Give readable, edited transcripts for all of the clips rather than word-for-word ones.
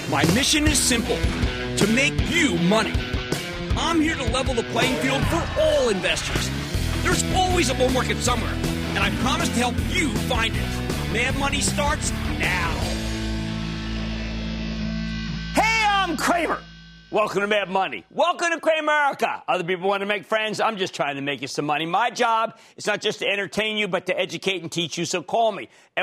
My mission is simple, to make you money. I'm here to level the playing field for all investors. There's always a bull market somewhere, and I promise to help you find it. Mad Money starts now. Hey, I'm Cramer. Welcome to Mad Money. Welcome to Cramerica. Other people want to make friends. I'm just trying to make you some money. My job is not just to entertain you, but to educate and teach you. So call me at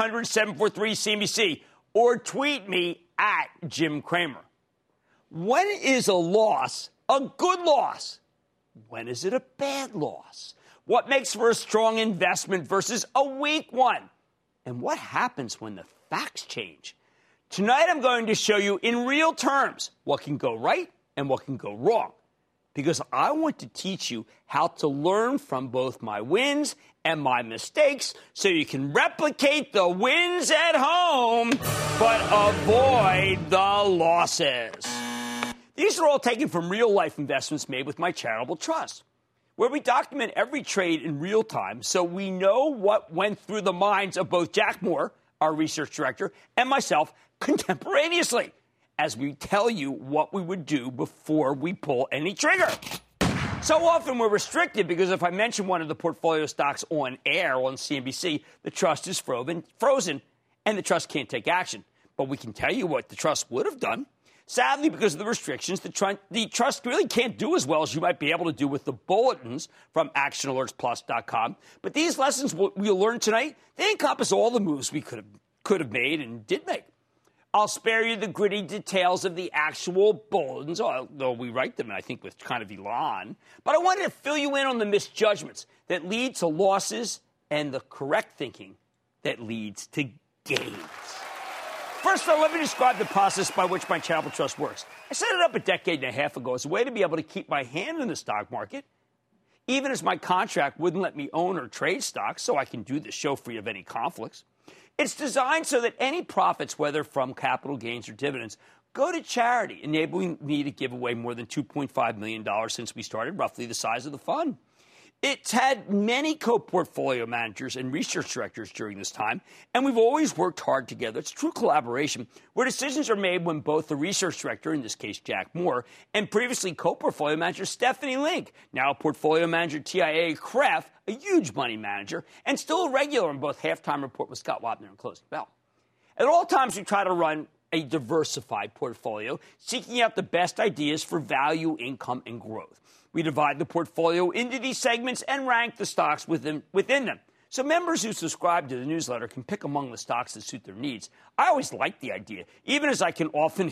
1-800-743-CNBC or tweet me at Jim Cramer. When is a loss a good loss? When is it a bad loss? What makes for a strong investment versus a weak one? And what happens when the facts change? Tonight I'm going to show you in real terms what can go right and what can go wrong. Because I want to teach you how to learn from both my wins and my mistakes so you can replicate the wins at home, but avoid the losses. These are all taken from real-life investments made with my charitable trust, where we document every trade in real time so we know what went through the minds of both Jack Moore, our research director, and myself contemporaneously, as we tell you what we would do before we pull any trigger. So often we're restricted because if I mention one of the portfolio stocks on air on CNBC, the trust is frozen, and the trust can't take action. But we can tell you what the trust would have done. Sadly, because of the restrictions, the trust really can't do as well as you might be able to do with the bulletins from ActionAlertsPlus.com. But these lessons we'll learn tonight, they encompass all the moves we could have made and did make. I'll spare you the gritty details of the actual bulletins, although we write them, I think, with kind of elan. But I wanted to fill you in on the misjudgments that lead to losses and the correct thinking that leads to gains. First, though, let me describe the process by which my charitable trust works. I set it up a decade and a half ago as a way to be able to keep my hand in the stock market, even as my contract wouldn't let me own or trade stocks, so I can do the show free of any conflicts. It's designed so that any profits, whether from capital gains or dividends, go to charity, enabling me to give away more than $2.5 million since we started, roughly the size of the fund. It's had many co-portfolio managers and research directors during this time, and we've always worked hard together. It's true collaboration, where decisions are made when both the research director, in this case Jack Moore, and previously co-portfolio manager Stephanie Link, now portfolio manager TIAA CREF, a huge money manager, and still a regular on both Halftime Report with Scott Wapner and Closing Bell. At all times, we try to run a diversified portfolio, seeking out the best ideas for value, income, and growth. We divide the portfolio into these segments and rank the stocks within them. So members who subscribe to the newsletter can pick among the stocks that suit their needs. I always like the idea, even as I can often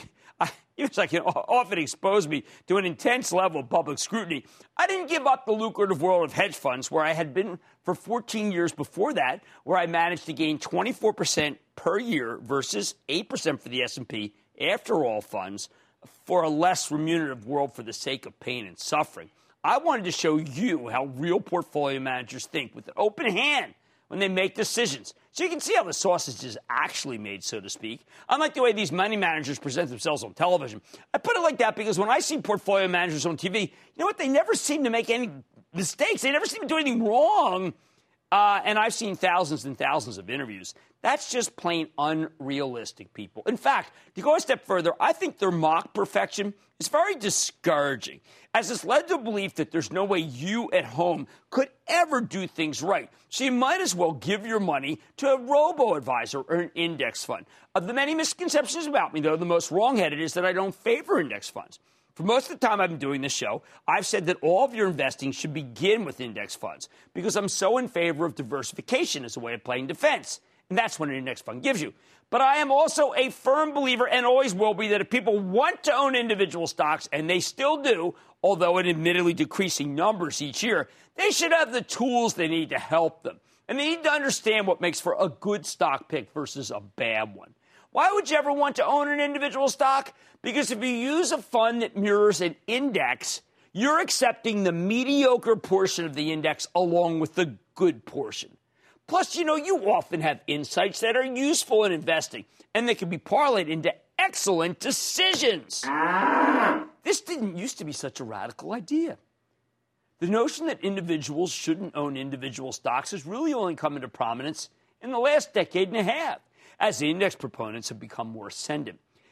expose me to an intense level of public scrutiny. I didn't give up the lucrative world of hedge funds, where I had been for 14 years before that, where I managed to gain 24% per year versus 8% for the S&P after all funds, for a less remunerative world for the sake of pain and suffering. I wanted to show you how real portfolio managers think with an open hand when they make decisions, so you can see how the sausage is actually made, so to speak, unlike the way these money managers present themselves on television. I put it like that because when I see portfolio managers on TV, you know what? They never seem to make any mistakes. They never seem to do anything wrong. And I've seen thousands and thousands of interviews. That's just plain unrealistic, people. In fact, to go a step further, I think their mock perfection is very discouraging, as it's led to the belief that there's no way you at home could ever do things right. So you might as well give your money to a robo-advisor or an index fund. Of the many misconceptions about me, though, the most wrong-headed is that I don't favor index funds. For most of the time I've been doing this show, I've said that all of your investing should begin with index funds because I'm so in favor of diversification as a way of playing defense. And that's what an index fund gives you. But I am also a firm believer, and always will be, that if people want to own individual stocks, and they still do, although in admittedly decreasing numbers each year, they should have the tools they need to help them. And they need to understand what makes for a good stock pick versus a bad one. Why would you ever want to own an individual stock? Because if you use a fund that mirrors an index, you're accepting the mediocre portion of the index along with the good portion. Plus, you often have insights that are useful in investing, and they can be parlayed into excellent decisions. This didn't used to be such a radical idea. The notion that individuals shouldn't own individual stocks has really only come into prominence in the last decade and a half, as the index proponents have become more ascendant.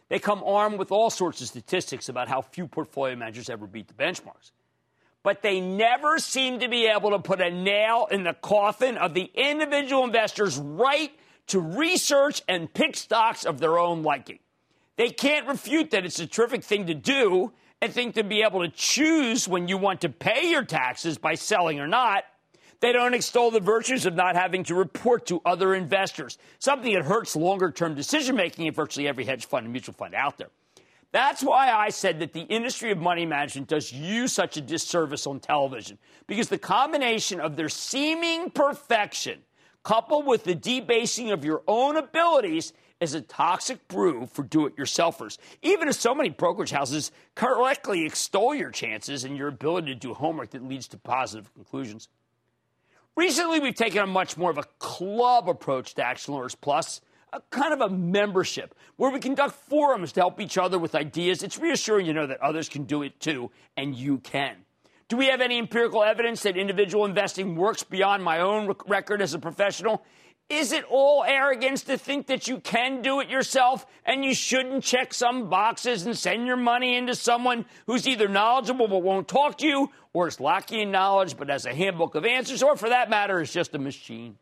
They come armed with all sorts of statistics about how few portfolio managers ever beat the benchmarks. But they never seem to be able to put a nail in the coffin of the individual investor's right to research and pick stocks of their own liking. They can't refute that it's a terrific thing to do and think to be able to choose when you want to pay your taxes by selling or not. They don't extol the virtues of not having to report to other investors, something that hurts longer-term decision-making in virtually every hedge fund and mutual fund out there. That's why I said that the industry of money management does you such a disservice on television, because the combination of their seeming perfection coupled with the debasing of your own abilities is a toxic brew for do-it-yourselfers, even as so many brokerage houses correctly extol your chances and your ability to do homework that leads to positive conclusions. Recently, we've taken a much more of a club approach to Action Alerts Plus, a kind of a membership, where we conduct forums to help each other with ideas. It's reassuring to know that others can do it too, and you can. Do we have any empirical evidence that individual investing works beyond my own record as a professional? Is it all arrogance to think that you can do it yourself and you shouldn't check some boxes and send your money into someone who's either knowledgeable but won't talk to you, or is lacking in knowledge but has a handbook of answers, or for that matter is just a machine?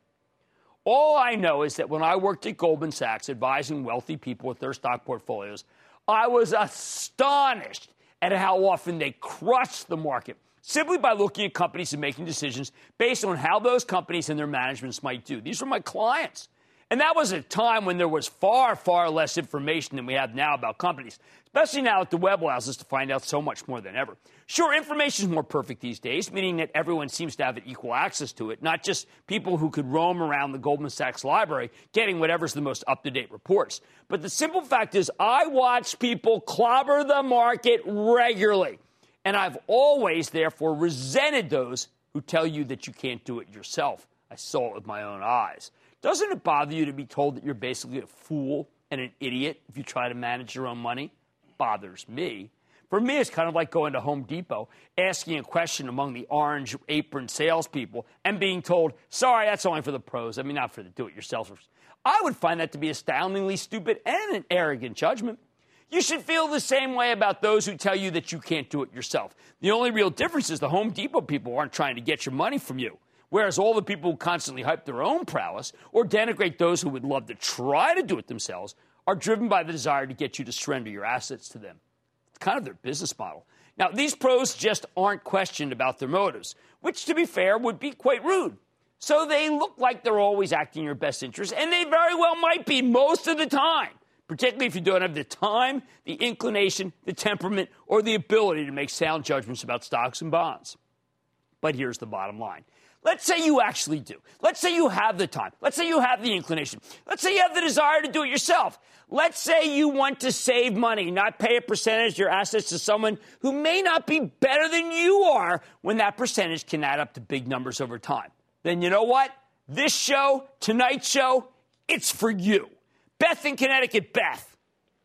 All I know is that when I worked at Goldman Sachs advising wealthy people with their stock portfolios, I was astonished at how often they crushed the market simply by looking at companies and making decisions based on how those companies and their managements might do. These were my clients. And that was a time when there was far, far less information than we have now about companies, especially now that the web allows us to find out so much more than ever. Sure, information is more perfect these days, meaning that everyone seems to have equal access to it, not just people who could roam around the Goldman Sachs library getting whatever's the most up-to-date reports. But the simple fact is I watch people clobber the market regularly. And I've always, therefore, resented those who tell you that you can't do it yourself. I saw it with my own eyes. Doesn't it bother you to be told that you're basically a fool and an idiot if you try to manage your own money? Bothers me. For me, it's kind of like going to Home Depot, asking a question among the orange apron salespeople, and being told, sorry, that's only for the pros. I mean, not for the do-it-yourselfers. I would find that to be astoundingly stupid and an arrogant judgment. You should feel the same way about those who tell you that you can't do it yourself. The only real difference is the Home Depot people aren't trying to get your money from you, whereas all the people who constantly hype their own prowess or denigrate those who would love to try to do it themselves are driven by the desire to get you to surrender your assets to them. It's kind of their business model. Now, these pros just aren't questioned about their motives, which, to be fair, would be quite rude. So they look like they're always acting in your best interest, and they very well might be most of the time, particularly if you don't have the time, the inclination, the temperament, or the ability to make sound judgments about stocks and bonds. But here's the bottom line. Let's say you actually do. Let's say you have the time. Let's say you have the inclination. Let's say you have the desire to do it yourself. Let's say you want to save money, not pay a percentage of your assets to someone who may not be better than you are when that percentage can add up to big numbers over time. Then you know what? This show, tonight's show, it's for you. Beth in Connecticut. Beth.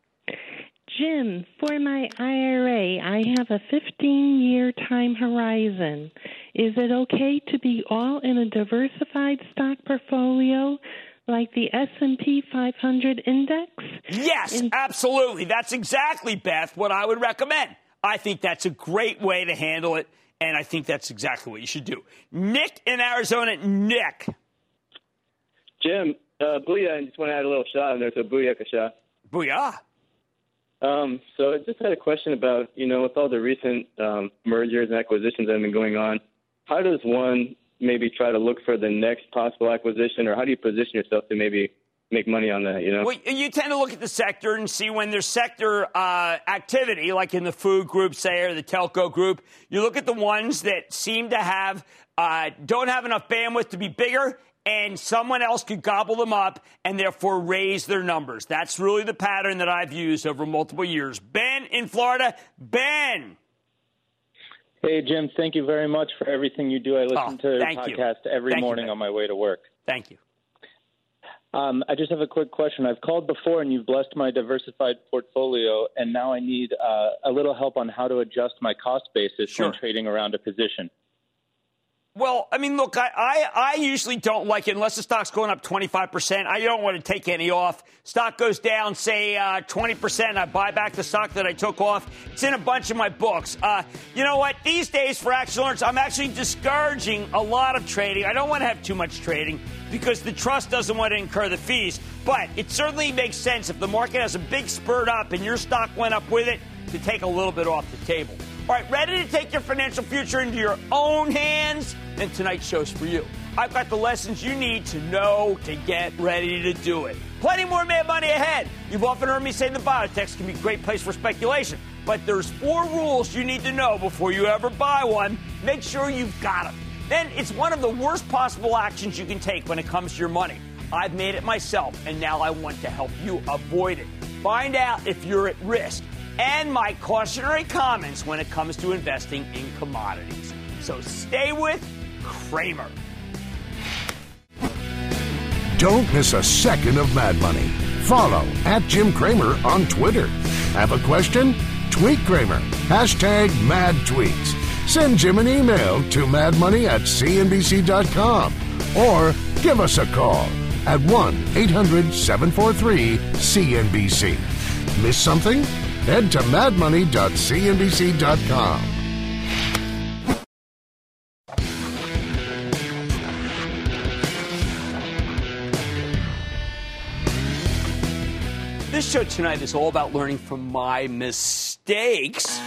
Jim, for my IRA, I have a 15-year time horizon. Is it okay to be all in a diversified stock portfolio like the S&P 500 index? Yes, absolutely. That's exactly, Beth, what I would recommend. I think that's a great way to handle it, and I think that's exactly what you should do. Nick in Arizona. Nick. Jim, booyah, I just want to add a little shot in there, so booyah, kasha. Booyah. So I just had a question about, with all the recent mergers and acquisitions that have been going on, how does one maybe try to look for the next possible acquisition, or how do you position yourself to maybe make money on that, Well, you tend to look at the sector and see when there's sector activity, like in the food group, say, or the telco group. You look at the ones that seem to have don't have enough bandwidth to be bigger, and someone else could gobble them up and therefore raise their numbers. That's really the pattern that I've used over multiple years. Ben in Florida. Ben. Hey, Jim, thank you very much for everything you do. I listen to the podcast every morning on my way to work. Thank you. I just have a quick question. I've called before, and you've blessed my diversified portfolio, and now I need a little help on how to adjust my cost basis when trading around a position. Well, I mean, look, I usually don't like it unless the stock's going up 25%. I don't want to take any off. Stock goes down, say, 20%. I buy back the stock that I took off. It's in a bunch of my books. You know what? These days for action alerts, I'm actually discouraging a lot of trading. I don't want to have too much trading because the trust doesn't want to incur the fees. But it certainly makes sense if the market has a big spurt up and your stock went up with it to take a little bit off the table. All right, ready to take your financial future into your own hands? Then tonight's show's for you. I've got the lessons you need to know to get ready to do it. Plenty more Mad Money ahead. You've often heard me say the biotechs can be a great place for speculation, but there's 4 rules you need to know before you ever buy one. Make sure you've got them. Then it's one of the worst possible actions you can take when it comes to your money. I've made it myself, and now I want to help you avoid it. Find out if you're at risk and my cautionary comments when it comes to investing in commodities. So stay with Cramer. Don't miss a second of Mad Money. Follow @Jim Cramer on Twitter. Have a question? Tweet Cramer. #MadTweets. Send Jim an email to madmoney@cnbc.com or give us a call at 1-800-743-CNBC. Miss something? Head to madmoney.cnbc.com. This show tonight is all about learning from my mistakes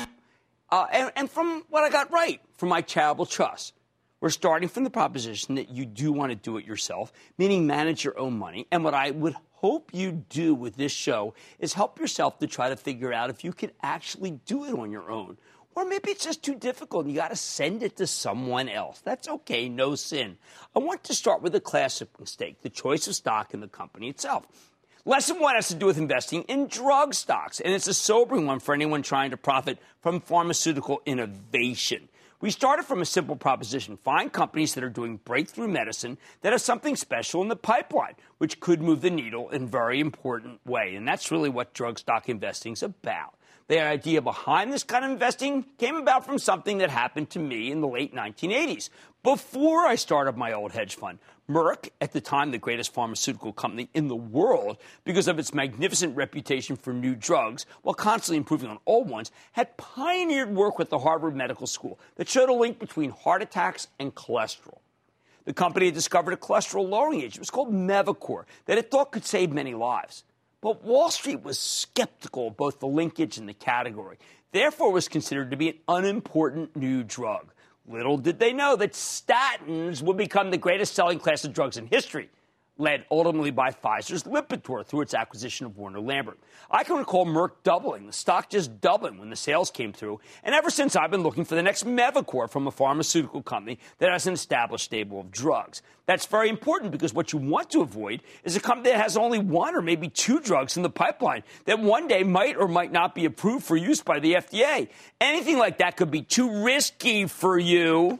and from what I got right from my charitable trust. We're starting from the proposition that you do want to do it yourself, meaning manage your own money. And what I would hope you do with this show is help yourself to try to figure out if you can actually do it on your own. Or maybe it's just too difficult and you got to send it to someone else. That's okay, no sin. I want to start with a classic mistake, the choice of stock in the company itself. Lesson 1 has to do with investing in drug stocks, and it's a sobering one for anyone trying to profit from pharmaceutical innovation. We started from a simple proposition. Find companies that are doing breakthrough medicine that have something special in the pipeline, which could move the needle in a very important way. And that's really what drug stock investing is about. The idea behind this kind of investing came about from something that happened to me in the late 1980s. Before I started my old hedge fund, Merck, at the time the greatest pharmaceutical company in the world because of its magnificent reputation for new drugs while constantly improving on old ones, had pioneered work with the Harvard Medical School that showed a link between heart attacks and cholesterol. The company had discovered a cholesterol-lowering agent. It was called Mevacor that it thought could save many lives. But Wall Street was skeptical of both the linkage and the category. Therefore, it was considered to be an unimportant new drug. Little did they know that statins would become the greatest selling class of drugs in history, led ultimately by Pfizer's Lipitor through its acquisition of Warner Lambert. I can recall Merck doubling, the stock just doubling when the sales came through, and ever since I've been looking for the next Mevacor from a pharmaceutical company that has an established stable of drugs. That's very important because what you want to avoid is a company that has only 1 or maybe 2 drugs in the pipeline that one day might or might not be approved for use by the FDA. Anything like that could be too risky for you.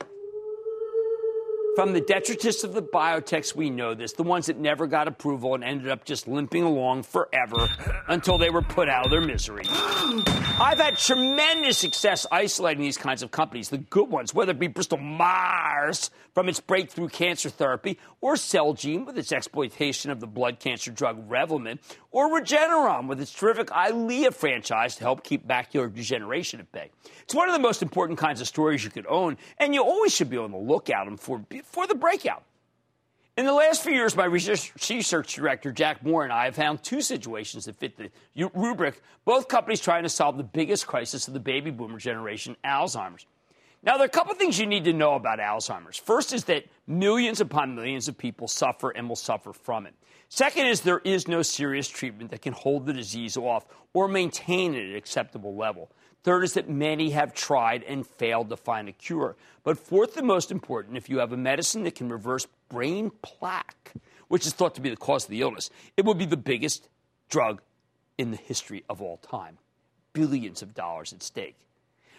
From the detritus of the biotechs, we know this, the ones that never got approval and ended up just limping along forever until they were put out of their misery. I've had tremendous success isolating these kinds of companies, the good ones, whether it be Bristol Myers from its breakthrough cancer therapy, or Celgene with its exploitation of the blood cancer drug Revlimid, or Regeneron with its terrific Eylea franchise to help keep macular degeneration at bay. It's one of the most important kinds of stories you could own, and you always should be on the lookout for the breakout. In the last few years, my research director, Jack Moore, and I have found 2 situations that fit the rubric, both companies trying to solve the biggest crisis of the baby boomer generation, Alzheimer's. Now, there are a couple of things you need to know about Alzheimer's. First is that millions upon millions of people suffer and will suffer from it. Second is there is no serious treatment that can hold the disease off or maintain it at an acceptable level. Third is that many have tried and failed to find a cure. But fourth and most important, if you have a medicine that can reverse brain plaque, which is thought to be the cause of the illness, it will be the biggest drug in the history of all time. Billions of dollars at stake.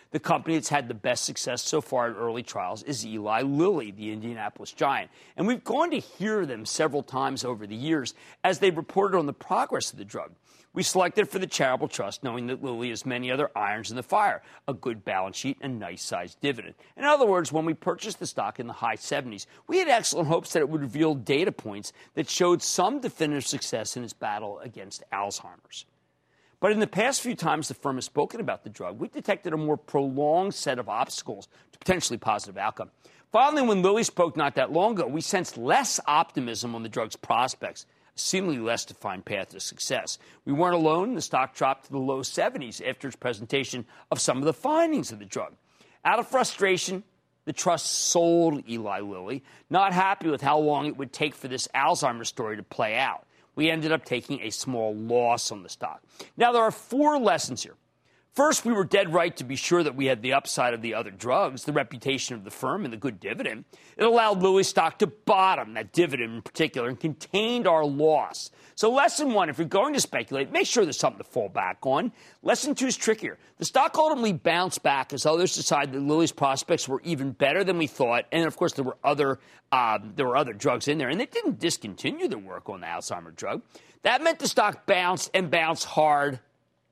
The company that's had the best success so far in early trials is Eli Lilly, the Indianapolis giant. And we've gone to hear them several times over the years as they reported on the progress of the drug. We selected for the charitable trust, knowing that Lilly has many other irons in the fire, a good balance sheet and nice-sized dividend. In other words, when we purchased the stock in the high 70s, we had excellent hopes that it would reveal data points that showed some definitive success in its battle against Alzheimer's. But in the past few times the firm has spoken about the drug, we detected a more prolonged set of obstacles to potentially positive outcome. Finally, when Lilly spoke not that long ago, we sensed less optimism on the drug's prospects, a seemingly less defined path to success. We weren't alone. The stock dropped to the low 70s after its presentation of some of the findings of the drug. Out of frustration, the trust sold Eli Lilly, not happy with how long it would take for this Alzheimer's story to play out. We ended up taking a small loss on the stock. Now, there are 4 lessons here. First, we were dead right to be sure that we had the upside of the other drugs, the reputation of the firm, and the good dividend. It allowed Lilly's stock to bottom, that dividend in particular, and contained our loss. So lesson 1, if you're going to speculate, make sure there's something to fall back on. Lesson 2 is trickier. The stock ultimately bounced back as others decided that Lilly's prospects were even better than we thought. And, of course, there were other drugs in there, and they didn't discontinue their work on the Alzheimer's drug. That meant the stock bounced and bounced hard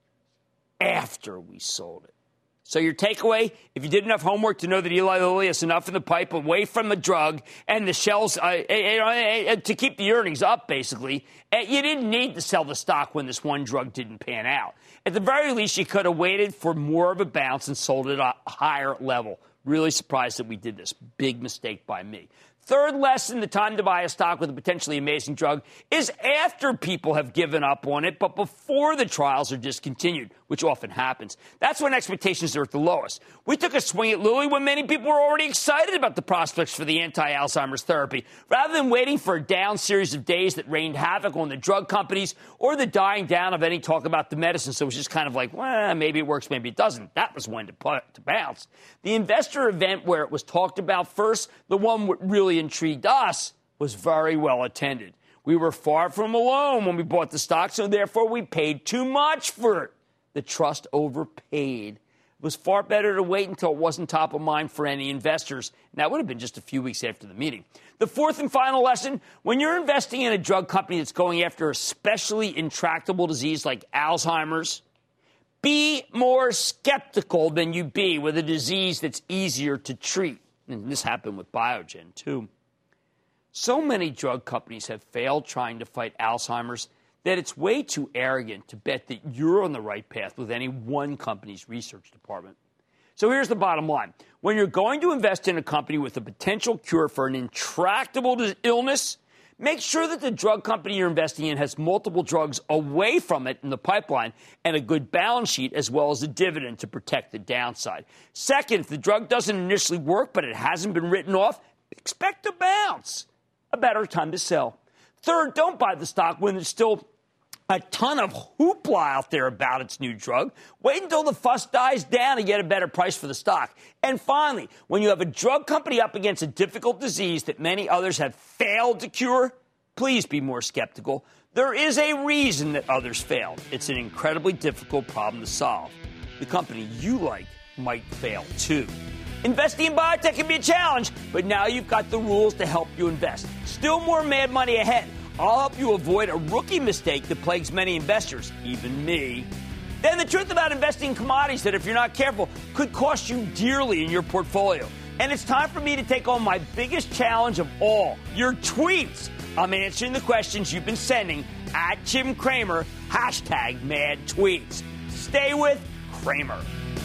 after we sold it. So your takeaway, if you did enough homework to know that Eli Lilly has enough in the pipe away from the drug and the shells to keep the earnings up, basically, you didn't need to sell the stock when this one drug didn't pan out. At the very least, you could have waited for more of a bounce and sold it at a higher level. Really surprised that we did this. Big mistake by me. Third lesson, the time to buy a stock with a potentially amazing drug is after people have given up on it, but before the trials are discontinued, which often happens. That's when expectations are at the lowest. We took a swing at Lilly when many people were already excited about the prospects for the anti-Alzheimer's therapy. Rather than waiting for a down series of days that rained havoc on the drug companies or the dying down of any talk about the medicine, so it was just kind of like, well, maybe it works, maybe it doesn't. That was when to bounce. The investor event where it was talked about first, the one that really intrigued us, was very well attended. We were far from alone when we bought the stock, so therefore we paid too much for it. The trust overpaid. It was far better to wait until it wasn't top of mind for any investors, and that would have been just a few weeks after the meeting. The fourth and final lesson, when you're investing in a drug company that's going after a especially intractable disease like Alzheimer's, be more skeptical than you be with a disease that's easier to treat. And this happened with Biogen, too. So many drug companies have failed trying to fight Alzheimer's that it's way too arrogant to bet that you're on the right path with any one company's research department. So here's the bottom line. When you're going to invest in a company with a potential cure for an intractable illness, make sure that the drug company you're investing in has multiple drugs away from it in the pipeline and a good balance sheet as well as a dividend to protect the downside. Second, if the drug doesn't initially work but it hasn't been written off, expect a bounce. A better time to sell. Third, don't buy the stock when there's still a ton of hoopla out there about its new drug. Wait until the fuss dies down and get a better price for the stock. And finally, when you have a drug company up against a difficult disease that many others have failed to cure, please be more skeptical. There is a reason that others failed. It's an incredibly difficult problem to solve. The company you like might fail too. Investing in biotech can be a challenge, but now you've got the rules to help you invest. Still more mad money ahead. I'll help you avoid a rookie mistake that plagues many investors, even me. Then the truth about investing in commodities that, if you're not careful, could cost you dearly in your portfolio. And it's time for me to take on my biggest challenge of all, your tweets. I'm answering the questions you've been sending at Jim Cramer, #MadTweets. Stay with Cramer.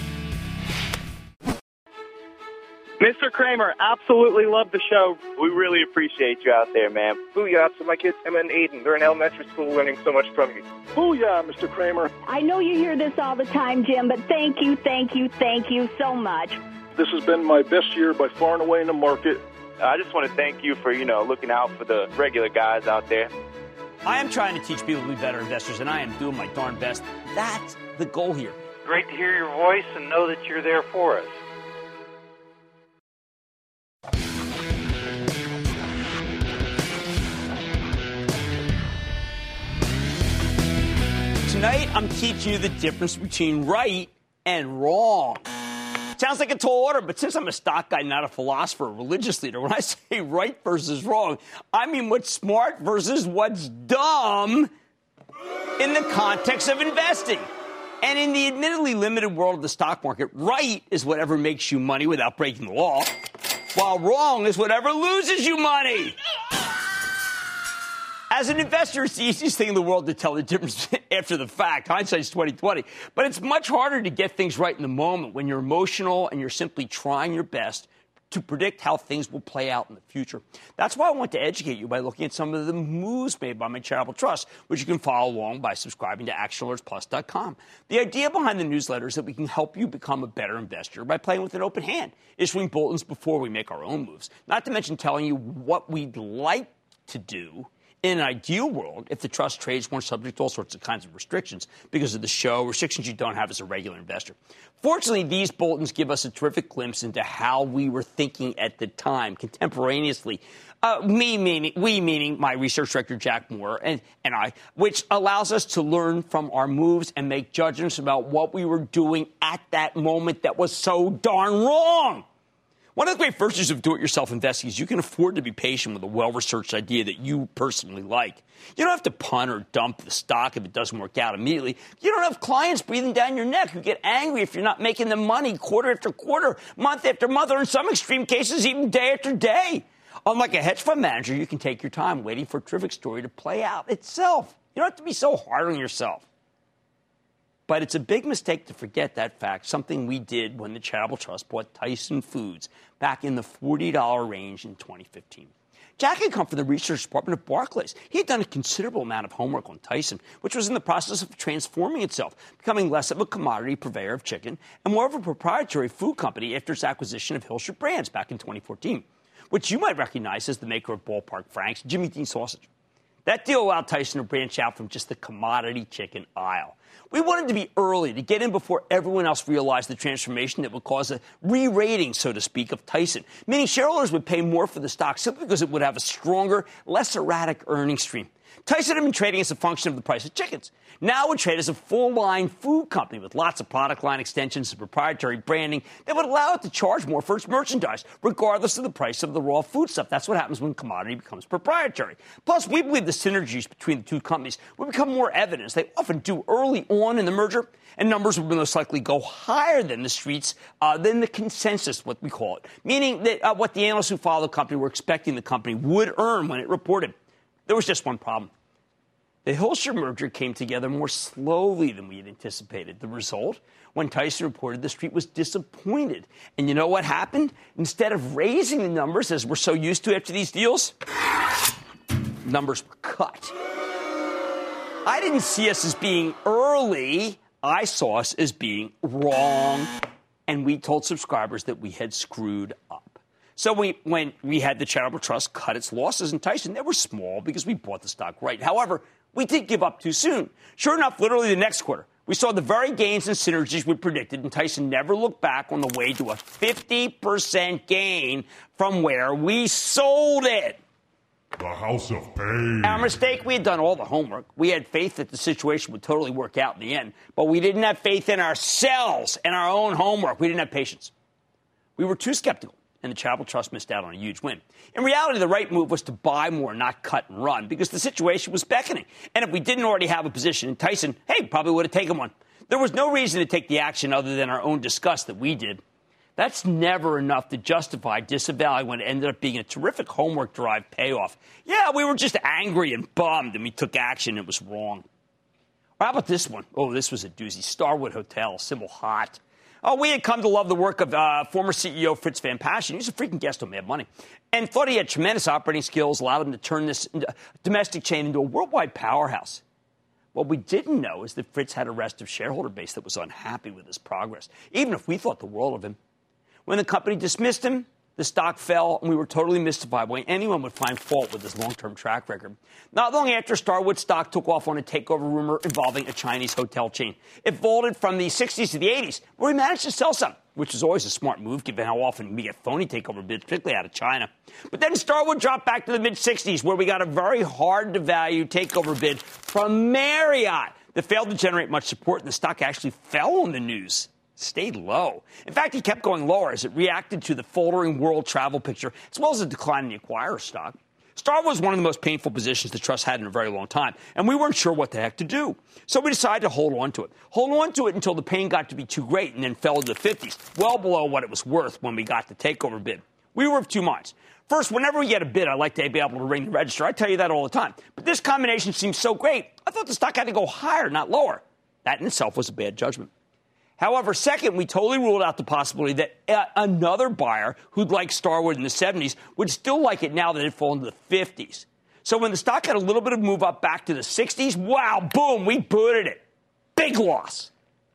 Mr. Cramer, absolutely love the show. We really appreciate you out there, man. Booyah to my kids, Emma and Aiden. They're in elementary school learning so much from you. Booyah, Mr. Cramer. I know you hear this all the time, Jim, but thank you so much. This has been my best year by far and away in the market. I just want to thank you for, looking out for the regular guys out there. I am trying to teach people to be better investors, and I am doing my darn best. That's the goal here. Great to hear your voice and know that you're there for us. Tonight, I'm teaching you the difference between right and wrong. sounds like a tall order, but since I'm a stock guy, not a philosopher, a religious leader, when I say right versus wrong, I mean what's smart versus what's dumb in the context of investing. And in the admittedly limited world of the stock market, right is whatever makes you money without breaking the law, while wrong is whatever loses you money. As an investor, it's the easiest thing in the world to tell the difference after the fact. Hindsight's 20/20. But it's much harder to get things right in the moment when you're emotional and you're simply trying your best to predict how things will play out in the future. That's why I want to educate you by looking at some of the moves made by my charitable trust, which you can follow along by subscribing to ActionAlertsPlus.com. The idea behind the newsletter is that we can help you become a better investor by playing with an open hand, issuing bulletins before we make our own moves, not to mention telling you what we'd like to do in an ideal world, if the trust trades weren't subject to all sorts of kinds of restrictions because of the show, restrictions you don't have as a regular investor. Fortunately, these bulletins give us a terrific glimpse into how we were thinking at the time, contemporaneously. We meaning my research director, Jack Moore, and I, which allows us to learn from our moves and make judgments about what we were doing at that moment that was so darn wrong. One of the great virtues of do-it-yourself investing is you can afford to be patient with a well-researched idea that you personally like. You don't have to punt or dump the stock if it doesn't work out immediately. You don't have clients breathing down your neck who get angry if you're not making them money quarter after quarter, month after month, or in some extreme cases, even day after day. Unlike a hedge fund manager, you can take your time waiting for a terrific story to play out itself. You don't have to be so hard on yourself. But it's a big mistake to forget that fact, something we did when the Charitable Trust bought Tyson Foods back in the $40 range in 2015. Jack had come from the research department of Barclays. He had done a considerable amount of homework on Tyson, which was in the process of transforming itself, becoming less of a commodity purveyor of chicken and more of a proprietary food company after its acquisition of Hillshire Brands back in 2014, which you might recognize as the maker of Ballpark Frank's Jimmy Dean sausage. That deal allowed Tyson to branch out from just the commodity chicken aisle. We wanted to be early, to get in before everyone else realized the transformation that would cause a re-rating, so to speak, of Tyson, meaning shareholders would pay more for the stock simply because it would have a stronger, less erratic earnings stream. Tyson had been trading as a function of the price of chickens. Now it would trade as a full-line food company with lots of product line extensions and proprietary branding that would allow it to charge more for its merchandise, regardless of the price of the raw food stuff. That's what happens when commodity becomes proprietary. Plus, we believe the synergies between the two companies would become more evident, as they often do early on in the merger, and numbers would most likely go higher than the streets, than the consensus, what we call it, meaning that what the analysts who follow the company were expecting the company would earn when it reported. There was just one problem. The Hillshire merger came together more slowly than we had anticipated. The result, when Tyson reported, the street was disappointed. And you know what happened? Instead of raising the numbers, as we're so used to after these deals, numbers were cut. I didn't see us as being early. I saw us as being wrong. And we told subscribers that we had screwed up. So when we had the Charitable Trust cut its losses in Tyson, they were small because we bought the stock right. However, we did give up too soon. Sure enough, literally the next quarter, we saw the very gains and synergies we predicted, and Tyson never looked back on the way to a 50% gain from where we sold it. The House of Pain. Our mistake, we had done all the homework. We had faith that the situation would totally work out in the end, but we didn't have faith in ourselves and our own homework. We didn't have patience. We were too skeptical, and the Charitable Trust missed out on a huge win. In reality, the right move was to buy more, not cut and run, because the situation was beckoning. And if we didn't already have a position in Tyson, hey, probably would have taken one. There was no reason to take the action other than our own disgust that we did. That's never enough to justify disavowing what ended up being a terrific homework-derived payoff. Yeah, we were just angry and bummed, and we took action. It was wrong. How about this one? Oh, this was a doozy. Starwood Hotel, Sybil Hott. Oh, we had come to love the work of former CEO Fritz Van Paschen. He was a freaking guest on Mad Money, and thought he had tremendous operating skills, allowed him to turn this domestic chain into a worldwide powerhouse. What we didn't know is that Fritz had a restive shareholder base that was unhappy with his progress, even if we thought the world of him. When the company dismissed him, the stock fell, and we were totally mystified why anyone would find fault with his long-term track record. Not long after, Starwood stock took off on a takeover rumor involving a Chinese hotel chain. It vaulted from the 60s to the 80s, where we managed to sell some, which is always a smart move, given how often we get phony takeover bids, particularly out of China. But then Starwood dropped back to the mid-60s, where we got a very hard-to-value takeover bid from Marriott that failed to generate much support, and the stock actually fell on the news. stayed low. In fact, it kept going lower as it reacted to the faltering world travel picture, as well as a decline in the acquirer stock. Starwood was one of the most painful positions the trust had in a very long time, and we weren't sure what the heck to do. So we decided to hold on to it. Hold on to it until the pain got to be too great and then fell to the 50s, well below what it was worth when we got the takeover bid. We were of two minds. First, whenever we get a bid, I like to be able to ring the register. I tell you that all the time. But this combination seems so great, I thought the stock had to go higher, not lower. That in itself was a bad judgment. However, second, we totally ruled out the possibility that another buyer who'd like Starwood in the 70s would still like it now that it had fallen to the 50s. So when the stock had a little bit of move up back to the 60s, wow, boom, we booted it. Big loss.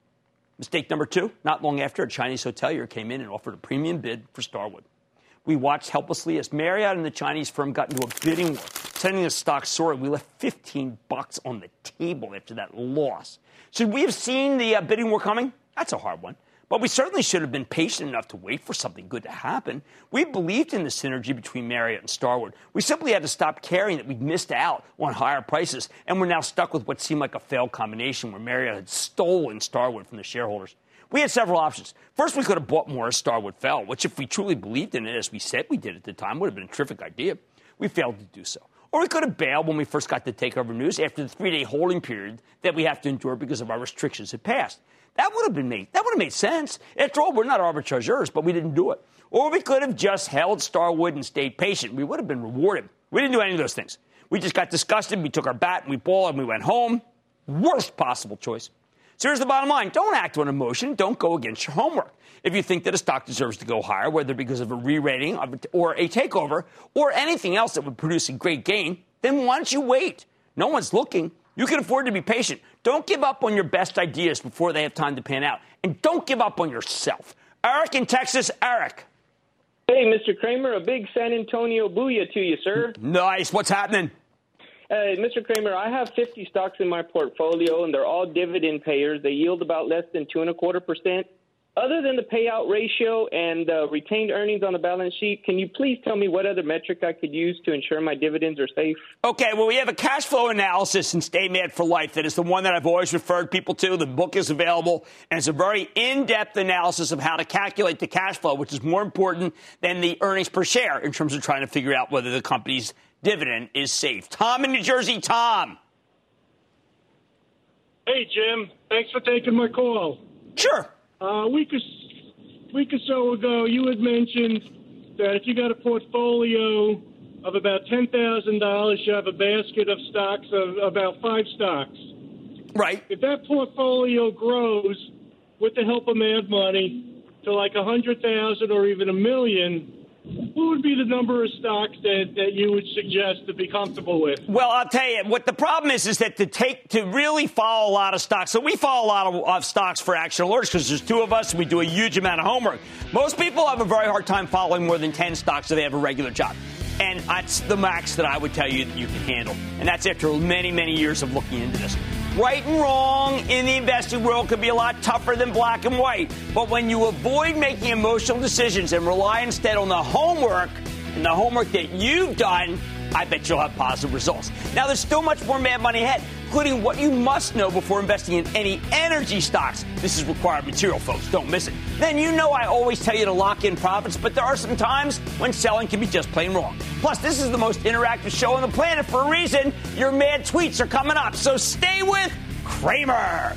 Mistake number two, not long after, a Chinese hotelier came in and offered a premium bid for Starwood. We watched helplessly as Marriott and the Chinese firm got into a bidding war, sending the stock soaring. We left $15 on the table after that loss. Should we have seen the bidding war coming? That's a hard one. But we certainly should have been patient enough to wait for something good to happen. We believed in the synergy between Marriott and Starwood. We simply had to stop caring that we'd missed out on higher prices, and we're now stuck with what seemed like a failed combination where Marriott had stolen Starwood from the shareholders. We had several options. First, we could have bought more as Starwood fell, which if we truly believed in it, as we said we did at the time, would have been a terrific idea. We failed to do so. Or we could have bailed when we first got the takeover news after the 3-day holding period that we have to endure because of our restrictions had passed. That would have made sense. After all, we're not arbitrageurs, but we didn't do it. Or we could have just held Starwood and stayed patient. We would have been rewarded. We didn't do any of those things. We just got disgusted. We took our bat and we balled and we went home. Worst possible choice. So here's the bottom line. Don't act on emotion. Don't go against your homework. If you think that a stock deserves to go higher, whether because of a re-rating or a takeover or anything else that would produce a great gain, then why don't you wait? No one's looking. You can afford to be patient. Don't give up on your best ideas before they have time to pan out. And don't give up on yourself. Eric in Texas. Eric. Hey, Mr. Kramer, a big San Antonio booyah to you, sir. Nice. What's happening? Mr. Kramer, I have 50 stocks in my portfolio, and they're all dividend payers. They yield about less than 2.25%. Other than the payout ratio and retained earnings on the balance sheet, can you please tell me what other metric I could use to ensure my dividends are safe? Okay, well, we have a cash flow analysis in Stay Mad for Life that is the one that I've always referred people to. The book is available, and it's a very in-depth analysis of how to calculate the cash flow, which is more important than the earnings per share in terms of trying to figure out whether the company's dividend is safe. Tom in New Jersey. Tom. Hey, Jim. Thanks for taking my call. Sure. A week or so ago, you had mentioned that if you got a portfolio of about $10,000, you have a basket of stocks of about 5 stocks. Right. If that portfolio grows with the help of Mad Money to like 100,000 or even 1 million, what would be the number of stocks that you would suggest to be comfortable with? Well, I'll tell you, what the problem is that to really follow a lot of stocks. So we follow a lot of stocks for Action Alerts because there's 2 of us and we do a huge amount of homework. Most people have a very hard time following more than 10 stocks if they have a regular job. And that's the max that I would tell you that you can handle. And that's after many, many years of looking into this. Right and wrong in the investing world could be a lot tougher than black and white. But when you avoid making emotional decisions and rely instead on the homework and the homework that you've done, I bet you'll have positive results. Now, there's still much more Mad Money ahead, including what you must know before investing in any energy stocks. This is required material, folks. Don't miss it. Then you know I always tell you to lock in profits, but there are some times when selling can be just plain wrong. Plus, this is the most interactive show on the planet for a reason. Your mad tweets are coming up, so stay with Kramer.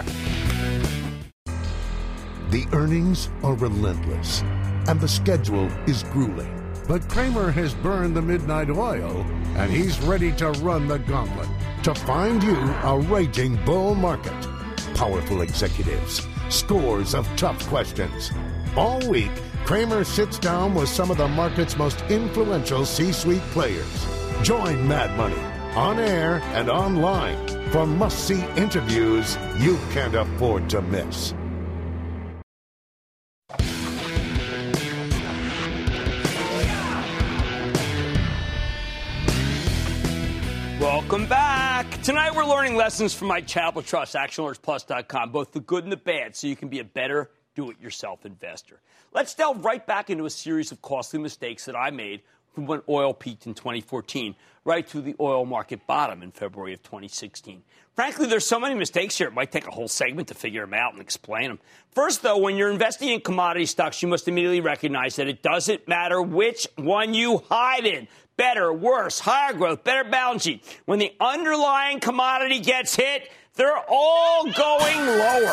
The earnings are relentless, and the schedule is grueling. But Kramer has burned the midnight oil, and he's ready to run the gauntlet to find you a raging bull market. Powerful executives, scores of tough questions. All week, Kramer sits down with some of the market's most influential C-suite players. Join Mad Money on air and online for must-see interviews you can't afford to miss. Welcome back. Tonight we're learning lessons from my Chapel Trust, ActionAlertsPlus.com, both the good and the bad, so you can be a better do-it-yourself investor. Let's delve right back into a series of costly mistakes that I made from when oil peaked in 2014 right to the oil market bottom in February of 2016. Frankly, there's so many mistakes here, it might take a whole segment to figure them out and explain them. First, though, when you're investing in commodity stocks, you must immediately recognize that it doesn't matter which one you hide in. Better, worse, higher growth, better balance sheet. When the underlying commodity gets hit, they're all going lower.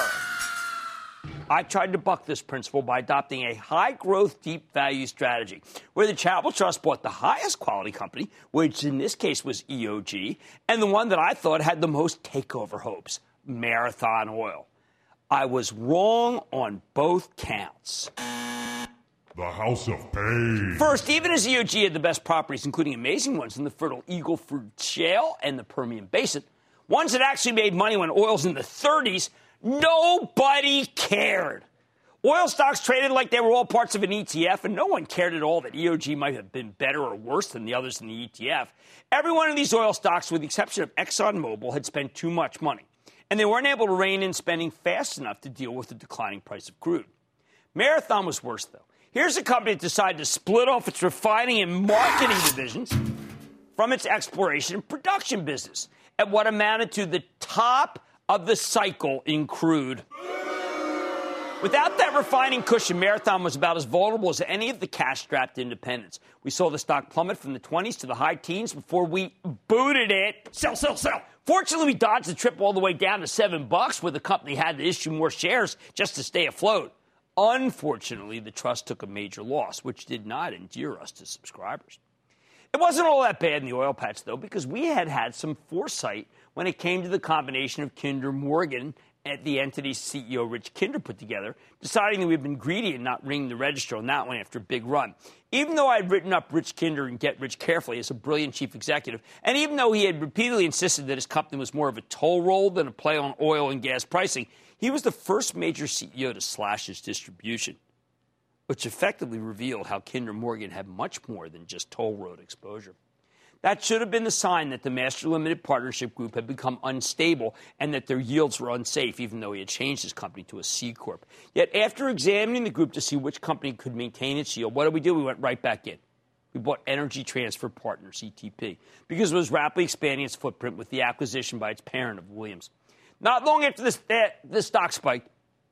I tried to buck this principle by adopting a high-growth, deep-value strategy, where the Charitable Trust bought the highest quality company, which in this case was EOG, and the one that I thought had the most takeover hopes, Marathon Oil. I was wrong on both counts. The House of Pain. First, even as EOG had the best properties, including amazing ones in the fertile Eagle Ford Shale and the Permian Basin, ones that actually made money when oil's in the 30s, nobody cared. Oil stocks traded like they were all parts of an ETF, and no one cared at all that EOG might have been better or worse than the others in the ETF. Every one of these oil stocks, with the exception of ExxonMobil, had spent too much money, and they weren't able to rein in spending fast enough to deal with the declining price of crude. Marathon was worse, though. Here's a company that decided to split off its refining and marketing divisions from its exploration and production business at what amounted to the top of the cycle in crude. Without that refining cushion, Marathon was about as vulnerable as any of the cash-strapped independents. We saw the stock plummet from the 20s to the high teens before we booted it. Sell, sell, sell. Fortunately, we dodged the trip all the way down to $7, where the company had to issue more shares just to stay afloat. Unfortunately, the trust took a major loss, which did not endear us to subscribers. It wasn't all that bad in the oil patch, though, because we had some foresight when it came to the combination of Kinder Morgan and the entity's CEO, Rich Kinder, put together, deciding that we've been greedy and not ringing the register on that one after a big run. Even though I had written up Rich Kinder and Get Rich Carefully as a brilliant chief executive, and even though he had repeatedly insisted that his company was more of a toll roll than a play on oil and gas pricing, he was the first major CEO to slash his distribution, which effectively revealed how Kinder Morgan had much more than just toll road exposure. That should have been the sign that the Master Limited Partnership Group had become unstable and that their yields were unsafe, even though he had changed his company to a C Corp. Yet after examining the group to see which company could maintain its yield, what did we do? We went right back in. We bought Energy Transfer Partners, ETP, because it was rapidly expanding its footprint with the acquisition by its parent of Williams. Not long after the stock spiked,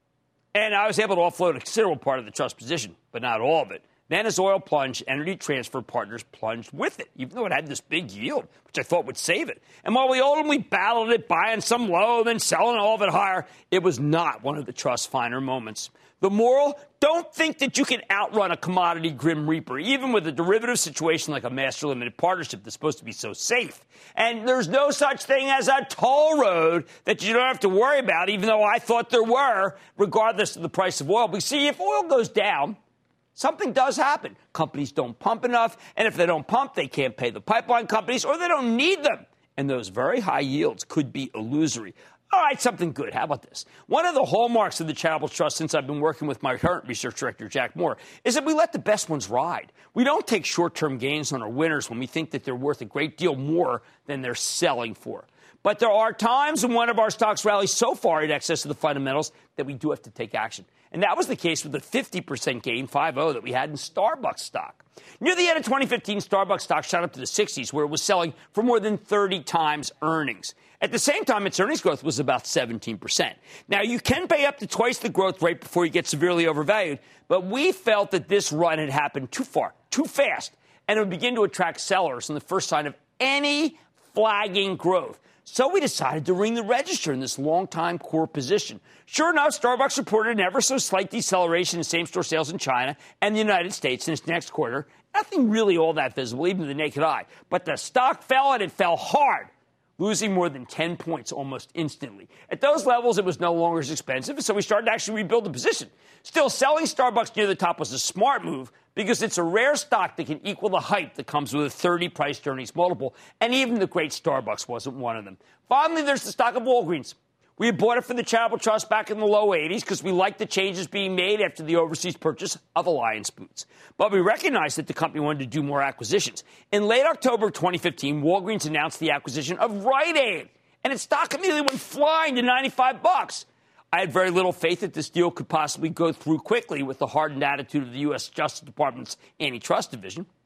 and I was able to offload a considerable part of the trust position, but not all of it. Then as oil plunged, Energy Transfer Partners plunged with it, even though it had this big yield, which I thought would save it. And while we ultimately battled it, buying some low, then selling all of it higher, it was not one of the trust's finer moments. The moral, don't think that you can outrun a commodity grim reaper, even with a derivative situation like a master limited partnership that's supposed to be so safe. And there's no such thing as a toll road that you don't have to worry about, even though I thought there were, regardless of the price of oil. But see, if oil goes down, something does happen. Companies don't pump enough, and if they don't pump, they can't pay the pipeline companies, or they don't need them. And those very high yields could be illusory. All right, something good. How about this? One of the hallmarks of the Charitable Trust since I've been working with my current research director, Jack Moore, is that we let the best ones ride. We don't take short-term gains on our winners when we think that they're worth a great deal more than they're selling for. But there are times when one of our stocks rallies so far in excess of the fundamentals that we do have to take action. And that was the case with the 50% gain, 5-0, that we had in Starbucks stock. Near the end of 2015, Starbucks stock shot up to the 60s, where it was selling for more than 30 times earnings. At the same time, its earnings growth was about 17%. Now, you can pay up to twice the growth rate before you get severely overvalued, but we felt that this run had happened too far, too fast, and it would begin to attract sellers in the first sign of any flagging growth. So we decided to ring the register in this long-time core position. Sure enough, Starbucks reported an ever so slight deceleration in same-store sales in China and the United States in its next quarter. Nothing really all that visible, even to the naked eye. But the stock fell, and it fell hard, losing more than 10 points almost instantly. At those levels, it was no longer as expensive, so we started to actually rebuild the position. Still, selling Starbucks near the top was a smart move because it's a rare stock that can equal the hype that comes with a 30 price-to-earnings multiple, and even the great Starbucks wasn't one of them. Finally, there's the stock of Walgreens. We had bought it for the Charitable Trust back in the low 80s because we liked the changes being made after the overseas purchase of Alliance Boots. But we recognized that the company wanted to do more acquisitions. In late October 2015, Walgreens announced the acquisition of Rite Aid, and its stock immediately went flying to $95. I had very little faith that this deal could possibly go through quickly with the hardened attitude of the U.S. Justice Department's antitrust division.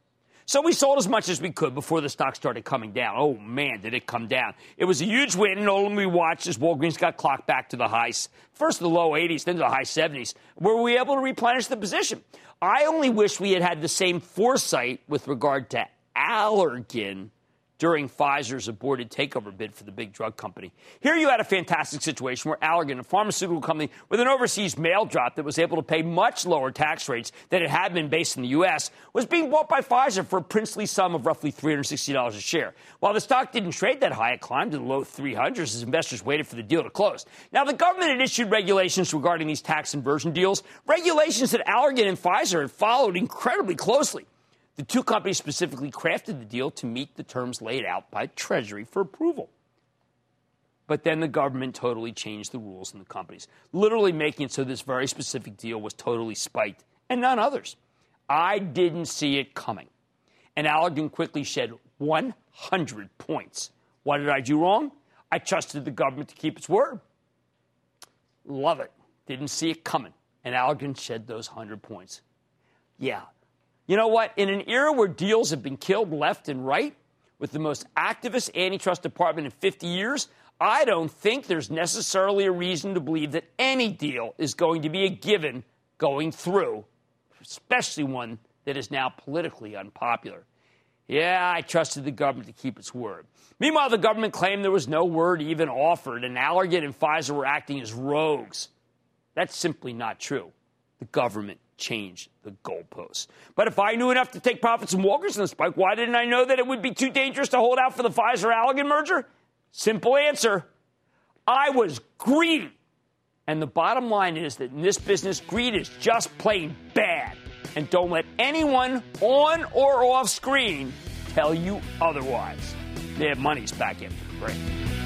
So we sold as much as we could before the stock started coming down. Oh, man, did it come down. It was a huge win, and only we watched as Walgreens got clocked back to the highs, first the low 80s, then to the high 70s. Were we able to replenish the position? I only wish we had had the same foresight with regard to Allergan during Pfizer's aborted takeover bid for the big drug company. Here you had a fantastic situation where Allergan, a pharmaceutical company with an overseas mail drop that was able to pay much lower tax rates than it had been based in the U.S., was being bought by Pfizer for a princely sum of roughly $360 a share. While the stock didn't trade that high, it climbed to the low 300s as investors waited for the deal to close. Now, the government had issued regulations regarding these tax inversion deals, regulations that Allergan and Pfizer had followed incredibly closely. The two companies specifically crafted the deal to meet the terms laid out by Treasury for approval. But then the government totally changed the rules in the companies, literally making it so this very specific deal was totally spiked and none others. I didn't see it coming. And Allergan quickly shed 100 points. What did I do wrong? I trusted the government to keep its word. Love it. Didn't see it coming. And Allergan shed those 100 points. Yeah. You know what? In an era where deals have been killed left and right, with the most activist antitrust department in 50 years, I don't think there's necessarily a reason to believe that any deal is going to be a given going through, especially one that is now politically unpopular. Yeah, I trusted the government to keep its word. Meanwhile, the government claimed there was no word even offered, and Allergan and Pfizer were acting as rogues. That's simply not true. The government changed the goalposts. But if I knew enough to take profits from Walgreens in the spike, why didn't I know that it would be too dangerous to hold out for the Pfizer-Allergan merger? Simple answer. I was greedy. And the bottom line is that in this business, greed is just plain bad. And don't let anyone on or off screen tell you otherwise. Their money's back after the break.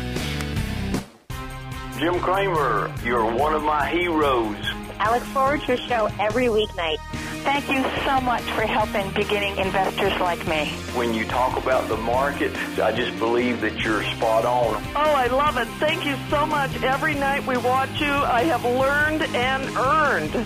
Jim Cramer, you're one of my heroes. I look forward to your show every weeknight. Thank you so much for helping beginning investors like me. When you talk about the market, I just believe that you're spot on. Oh, I love it. Thank you so much. Every night we watch you, I have learned and earned.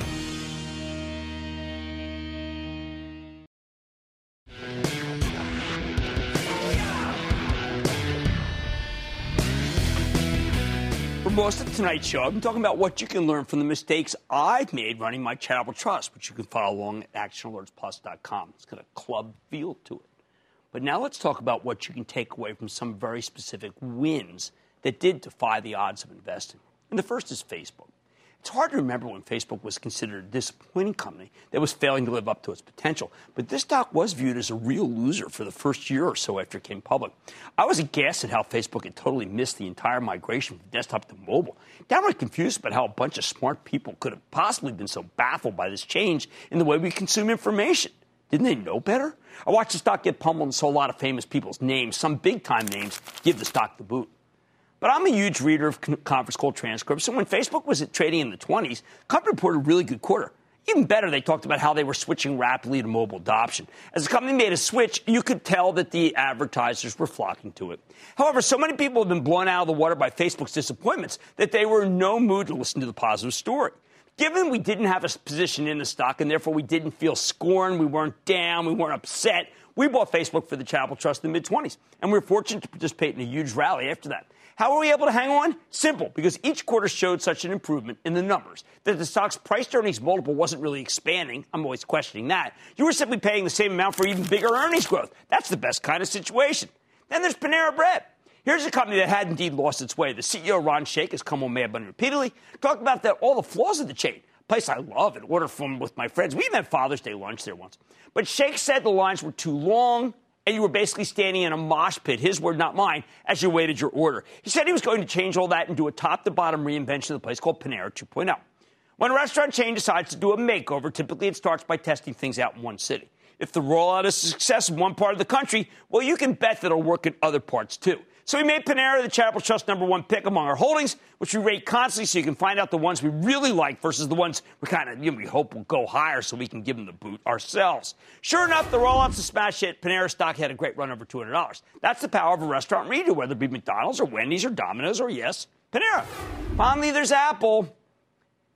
For most of tonight's show, I've been talking about what you can learn from the mistakes I've made running my charitable trust, which you can follow along at actionalertsplus.com. It's got a club feel to it. But now let's talk about what you can take away from some very specific wins that did defy the odds of investing. And the first is Facebook. It's hard to remember when Facebook was considered a disappointing company that was failing to live up to its potential. But this stock was viewed as a real loser for the first year or so after it came public. I was aghast at how Facebook had totally missed the entire migration from desktop to mobile. Downright confused about how a bunch of smart people could have possibly been so baffled by this change in the way we consume information. Didn't they know better? I watched the stock get pummeled and saw a lot of famous people's names, some big-time names, give the stock the boot. But I'm a huge reader of conference call transcripts, and when Facebook was trading in the 20s, the company reported a really good quarter. Even better, they talked about how they were switching rapidly to mobile adoption. As the company made a switch, you could tell that the advertisers were flocking to it. However, so many people have been blown out of the water by Facebook's disappointments that they were in no mood to listen to the positive story. Given we didn't have a position in the stock, and therefore we didn't feel scorned, we weren't down, we weren't upset, we bought Facebook for the charitable trust in the mid-20s, and we were fortunate to participate in a huge rally after that. How were we able to hang on? Simple, because each quarter showed such an improvement in the numbers that the stock's price-to-earnings multiple wasn't really expanding. I'm always questioning that. You were simply paying the same amount for even bigger earnings growth. That's the best kind of situation. Then there's Panera Bread. Here's a company that had indeed lost its way. The CEO, Ron Shaich, has come on Mad Money repeatedly, talked about all the flaws of the chain. A place I love and order from with my friends. We even had Father's Day lunch there once. But Shaich said the lines were too long, and you were basically standing in a mosh pit, his word, not mine, as you waited your order. He said he was going to change all that and do a top-to-bottom reinvention of the place called Panera 2.0. When a restaurant chain decides to do a makeover, typically it starts by testing things out in one city. If the rollout is a success in one part of the country, well, you can bet that it'll work in other parts, too. So we made Panera the charitable trust #1 pick among our holdings, which we rate constantly so you can find out the ones we really like versus the ones we hope will go higher so we can give them the boot ourselves. Sure enough, the rollout's a smash hit. Panera stock had a great run over $200. That's the power of a restaurant reader, whether it be McDonald's or Wendy's or Domino's or, yes, Panera. Finally, there's Apple.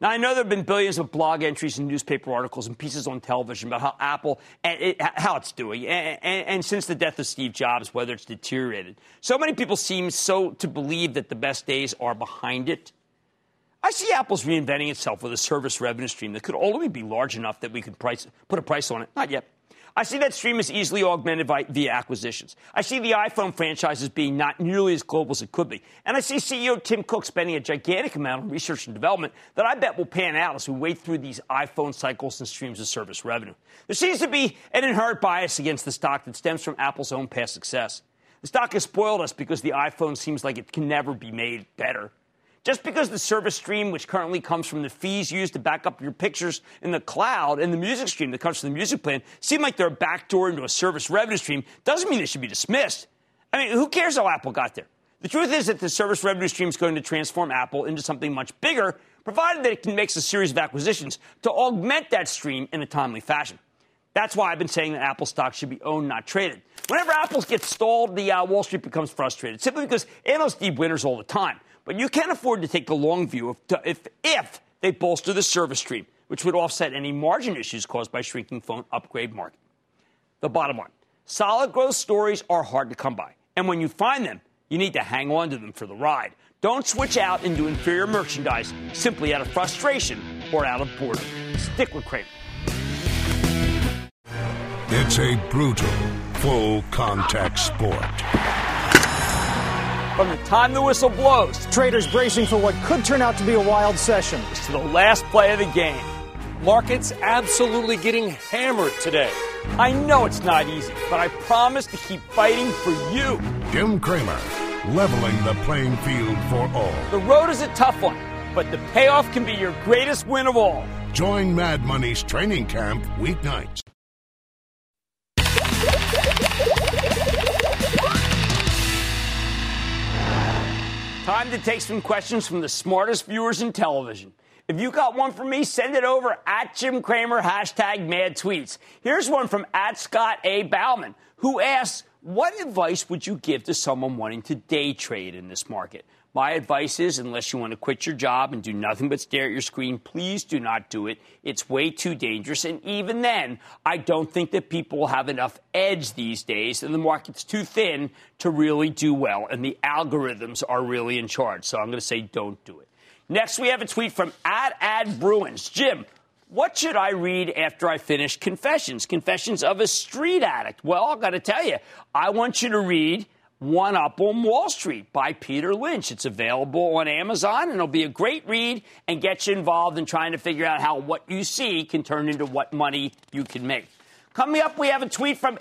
Now, I know there have been billions of blog entries and newspaper articles and pieces on television about how Apple, how it's doing, and since the death of Steve Jobs, whether it's deteriorated. So many people seem to believe that the best days are behind it. I see Apple's reinventing itself with a service revenue stream that could only be large enough that we could put a price on it. Not yet. I see that stream is easily augmented via acquisitions. I see the iPhone franchise as being not nearly as global as it could be. And I see CEO Tim Cook spending a gigantic amount on research and development that I bet will pan out as we wade through these iPhone cycles and streams of service revenue. There seems to be an inherent bias against the stock that stems from Apple's own past success. The stock has spoiled us because the iPhone seems like it can never be made better. Just because the service stream, which currently comes from the fees used to back up your pictures in the cloud, and the music stream that comes from the music plan, seem like they're a backdoor into a service revenue stream, doesn't mean they should be dismissed. I mean, who cares how Apple got there? The truth is that the service revenue stream is going to transform Apple into something much bigger, provided that it can make a series of acquisitions to augment that stream in a timely fashion. That's why I've been saying that Apple stock should be owned, not traded. Whenever Apple gets stalled, the Wall Street becomes frustrated, simply because analysts need winners all the time. But you can't afford to take the long view if they bolster the service stream, which would offset any margin issues caused by shrinking phone upgrade market. The bottom line, solid growth stories are hard to come by. And when you find them, you need to hang on to them for the ride. Don't switch out into inferior merchandise simply out of frustration or out of boredom. Stick with Cramer. It's a brutal, full-contact sport. From the time the whistle blows, traders bracing for what could turn out to be a wild session, to the last play of the game. Markets absolutely getting hammered today. I know it's not easy, but I promise to keep fighting for you. Jim Cramer, leveling the playing field for all. The road is a tough one, but the payoff can be your greatest win of all. Join Mad Money's training camp weeknights. Time to take some questions from the smartest viewers in television. If you got one for me, send it over at Jim Cramer, #MadTweets. Here's one from @Scott A. Bauman, who asks, what advice would you give to someone wanting to day trade in this market? My advice is, unless you want to quit your job and do nothing but stare at your screen, please do not do it. It's way too dangerous. And even then, I don't think that people will have enough edge these days, and the market's too thin to really do well, and the algorithms are really in charge. So I'm going to say don't do it. Next, we have a tweet from @AdBruins. Jim, what should I read after I finish Confessions? Confessions of a Street Addict. Well, I've got to tell you, I want you to read One Up on Wall Street by Peter Lynch. It's available on Amazon, and it'll be a great read and get you involved in trying to figure out how what you see can turn into what money you can make. Coming up, we have a tweet from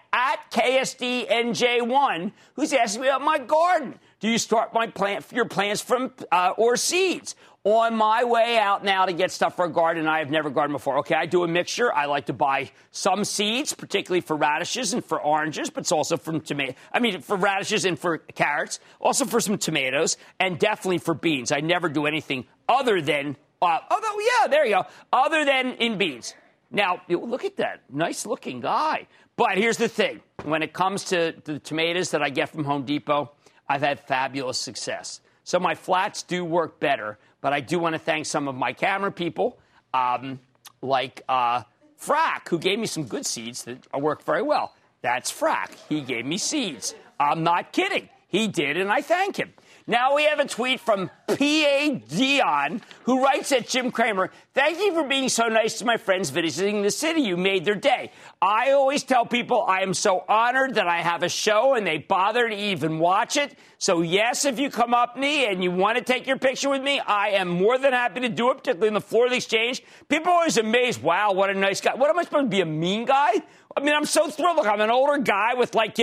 @KSDNJ1, who's asking me about my garden. Do you start your plants from or seeds? On my way out now to get stuff for a garden, I have never gardened before. Okay, I do a mixture. I like to buy some seeds, particularly for radishes and for oranges, but it's also for for radishes and for carrots, also for some tomatoes, and definitely for beans. I never do anything other than, other than in beans. Now, look at that. Nice-looking guy. But here's the thing. When it comes to the tomatoes that I get from Home Depot, I've had fabulous success. So my flats do work better, but I do want to thank some of my camera people, like Frack, who gave me some good seeds that work very well. That's Frack. He gave me seeds. I'm not kidding. He did, and I thank him. Now we have a tweet from P.A. Dion, who writes at Jim Cramer, thank you for being so nice to my friends visiting the city. You made their day. I always tell people I am so honored that I have a show and they bother to even watch it. So, yes, if you come up to me and you want to take your picture with me, I am more than happy to do it, particularly in the floor of the exchange. People are always amazed, wow, what a nice guy. What, am I supposed to be, a mean guy? I mean, I'm so thrilled. Look, I'm an older guy with, it's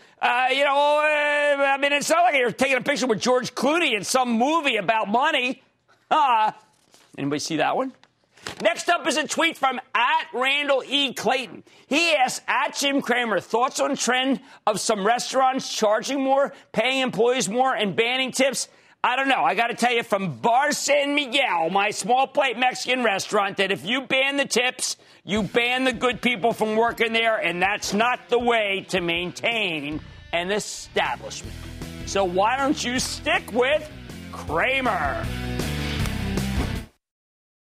not like you're taking a picture with George Clooney in some movie about money. Anybody see that one? Next up is a tweet from @Randall E. Clayton. He asks, @Jim Cramer, thoughts on trend of some restaurants charging more, paying employees more, and banning tips? I don't know. I got to tell you from Bar San Miguel, my small plate Mexican restaurant, that if you ban the tips, you ban the good people from working there, and that's not the way to maintain an establishment. So why don't you stick with Cramer?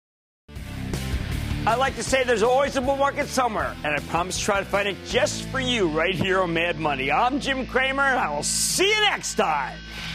I like to say there's always a bull market somewhere, and I promise to try to find it just for you right here on Mad Money. I'm Jim Cramer, and I will see you next time.